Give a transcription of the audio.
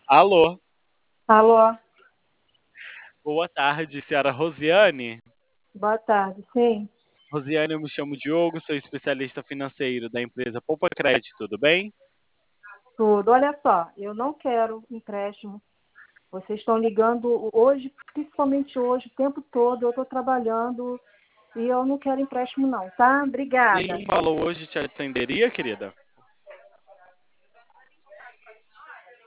Alô, Alô, boa tarde, senhora Rosiane. boa tarde. Sim, Rosiane, eu me chamo Diogo, sou especialista financeiro da empresa Poupa Crédito, tudo bem? tudo. Olha só, eu não quero empréstimo. Vocês estão ligando hoje, principalmente hoje, o tempo todo. Eu estou trabalhando e eu não quero empréstimo, não, tá? Quem Obrigada. falou hoje te atenderia, querida?